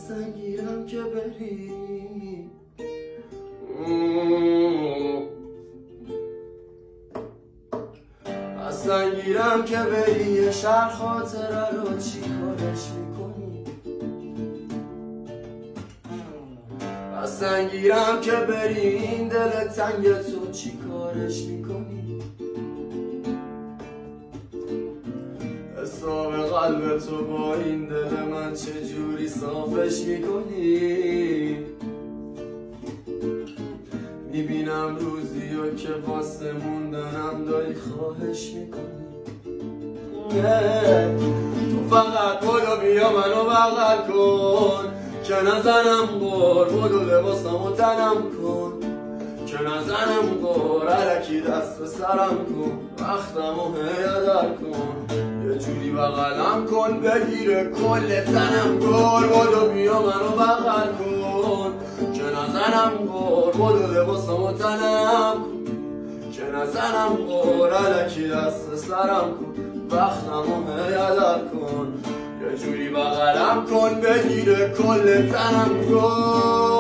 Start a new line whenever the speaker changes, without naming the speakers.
سنگیرم که بری سنگیرم که بری یه شهر خاطره رو چی کارش میکنی سنگیرم که بری این دل تنگ تو چی کارش میکنی حساب قلب تو با این دل من چجوری صافش میکنی میبینم روزی و که واسه موندنم داری خواهش میکنی تو فقط بلو بیا منو بغل کن که نزنم غور بلو لباسمو تنم کن که نزنم غور علکی دست سرم کن وقتمو هیدر کن یه جوری بغلم کن بگیره کل تنم غور بلو بیا منو بغل کن که نزنم غور بلو لباسمو تنم که نزنم غور علکی دست سرم کن وقتمو هیدر کن یه جوری بغلم کن بگیره کل تنم کن